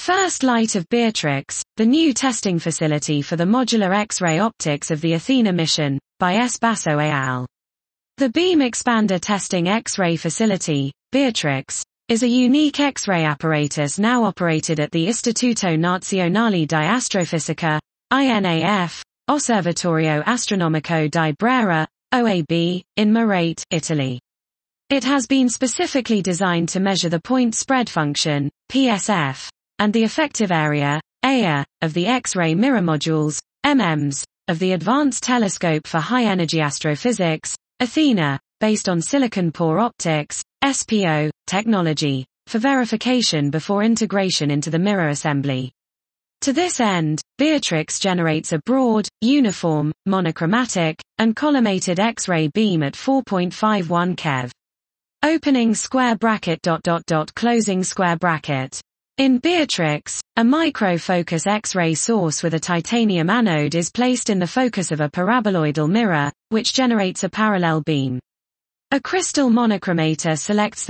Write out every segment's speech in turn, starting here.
First light of Beatrix, the new testing facility for the modular X-ray optics of the Athena mission, by S. Basso et al. The Beam Expander Testing X-ray Facility, Beatrix, is a unique X-ray apparatus now operated at the Istituto Nazionale di Astrofisica, INAF, Osservatorio Astronomico di Brera, OAB, in Merate, Italy. It has been specifically designed to measure the point spread function, PSF, and the effective area, AIA, of the X-ray mirror modules, MMs, of the Advanced Telescope for High-Energy Astrophysics, Athena, based on silicon pore optics, SPO, technology, for verification before integration into the mirror assembly. To this end, Beatrix generates a broad, uniform, monochromatic, and collimated X-ray beam at 4.51 keV. Opening square bracket ... closing square bracket. In Beatrix, a micro-focus X-ray source with a titanium anode is placed in the focus of a paraboloidal mirror, which generates a parallel beam. A crystal monochromator selects the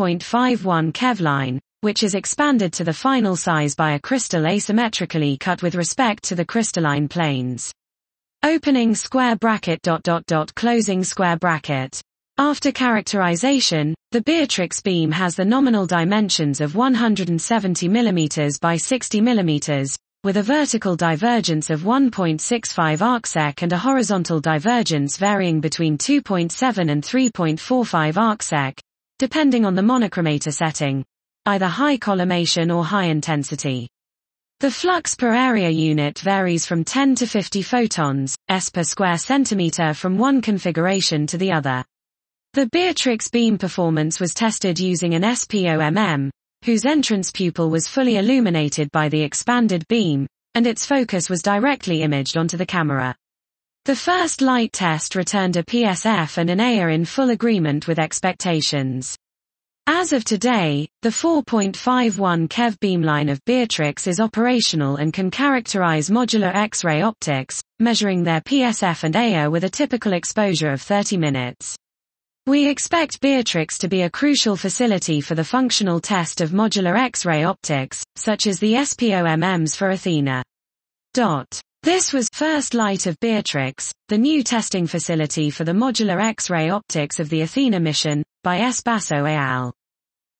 4.51 keV line, which is expanded to the final size by a crystal asymmetrically cut with respect to the crystalline planes. Opening square bracket ... closing square bracket. After characterization, the Beatrix beam has the nominal dimensions of 170 mm by 60 mm, with a vertical divergence of 1.65 arcsec and a horizontal divergence varying between 2.7 and 3.45 arcsec, depending on the monochromator setting, either high collimation or high intensity. The flux per area unit varies from 10 to 50 photons, s per square centimeter from one configuration to the other. The Beatrix beam performance was tested using an SPO-MM, whose entrance pupil was fully illuminated by the expanded beam, and its focus was directly imaged onto the camera. The first light test returned a PSF and an AIA in full agreement with expectations. As of today, the 4.51 keV beamline of Beatrix is operational and can characterize modular X-ray optics, measuring their PSF and AIA with a typical exposure of 30 minutes. We expect Beatrix to be a crucial facility for the functional test of modular X-ray optics, such as the SPO-MMs for Athena. This was First Light of Beatrix, the new testing facility for the modular X-ray optics of the Athena mission, by S. Basso et al.